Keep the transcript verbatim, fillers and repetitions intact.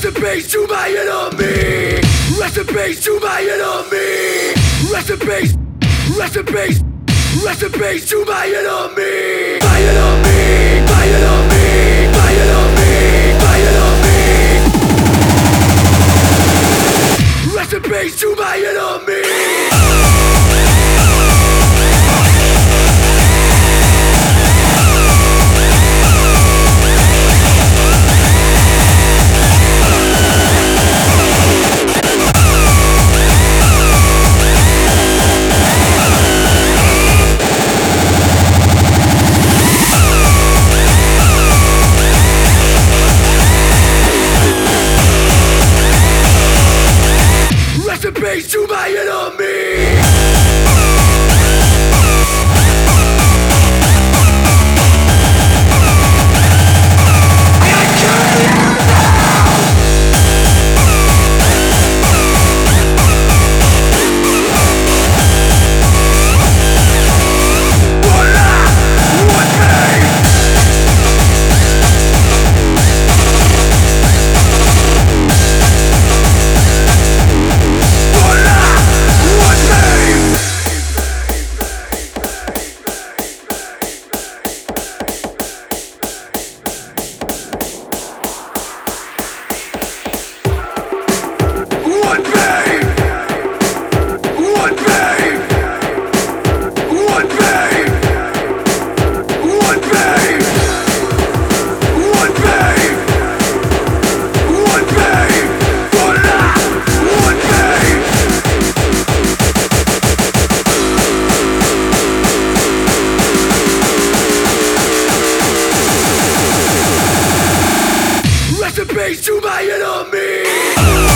Rest in peace to my enemy. Rest in peace to my enemy. Rest in peace. Rest in peace. Rest in peace to my enemy. My enemy. My enemy. My enemy. My enemy. Rest in peace to my enemy. Rest in peace to my enemy. Rest in peace to my enemy.